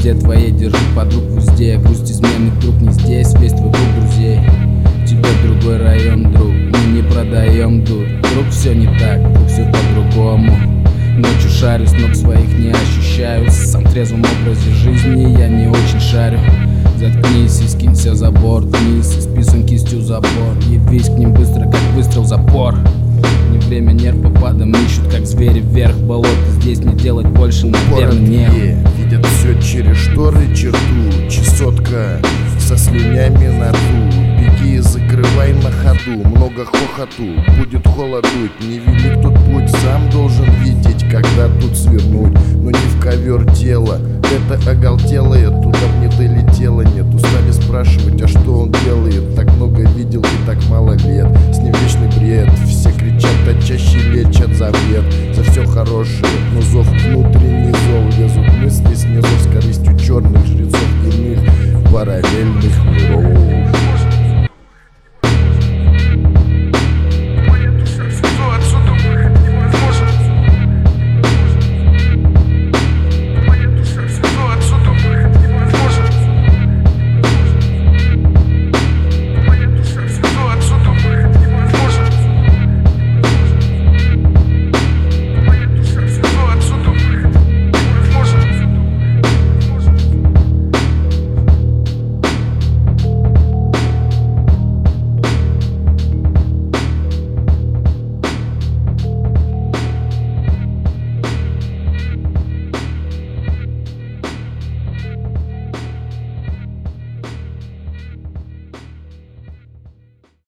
пизде твоей держи подруг в узде. Грусть измены вдруг не здесь, весь твой круг друзей. Тебе другой район, друг, мы не продаем дурь. Вдруг все не так, вдруг все по-другому. Ночью шарю, ног своих не ощущаю. В сам трезвом образе жизни я не очень шарю. Заткнись и скинься за борт вниз, исписан кистью забор. Явись к ним быстро, как выстрел запор. Не время, нерв попадом ищут, как звери вверх болот. Здесь не делать больше, наверное, не. Видят все через шторы, черту, чесотка со слюнями на рту. Беги и закрывай на ходу, много хохоту, будет холодуть. Не велик тот путь, сам должен видеть, когда тут свернуть. Но не в ковер тело, это оголтелое, туда б не долетело. Нет, устали спрашивать, а что он делает? Так много видел и так мало лет. С ним вечный бред, все кричат, а чаще лечат завет. За все хорошее, но зов внутренний зов. Лезут мысли снизу с корыстью черных жрецов иных параллельных миров.